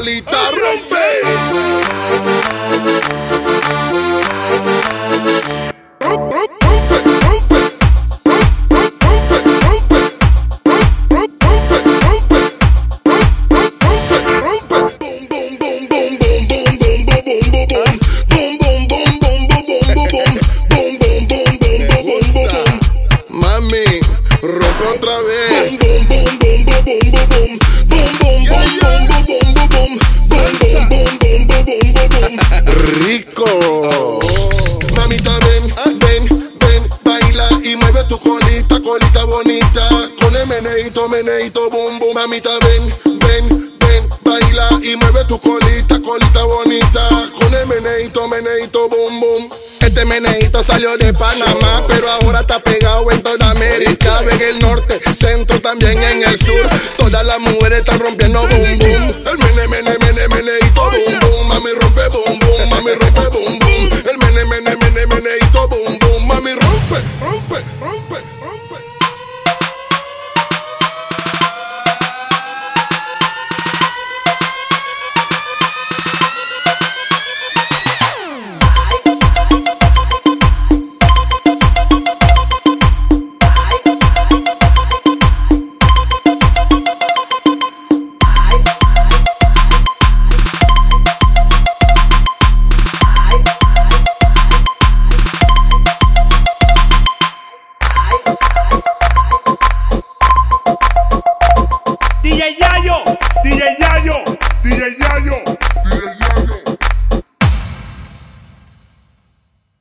colita, rompe. Mami, rompe otra vez. Rico. Mamita, ven, baila y mueve tu colita, colita bonita. Con el meneito, boom, boom. Mamita, ven, baila y mueve tu colita, colita bonita. Con el meneito, boom, boom. Este meneito salió de Panamá, pero ahora está pegado en toda América. En el norte, centro, también en el sur. Todas las mujeres están rompiendo boom, boom. El meneito, boom, boom. Mami rompe boom, boom, mami rompe boom, boom. El meneito, boom, boom. Mami rompe. DJ Yayo, DJ Yayo, DJ Yayo, DJ Yayo.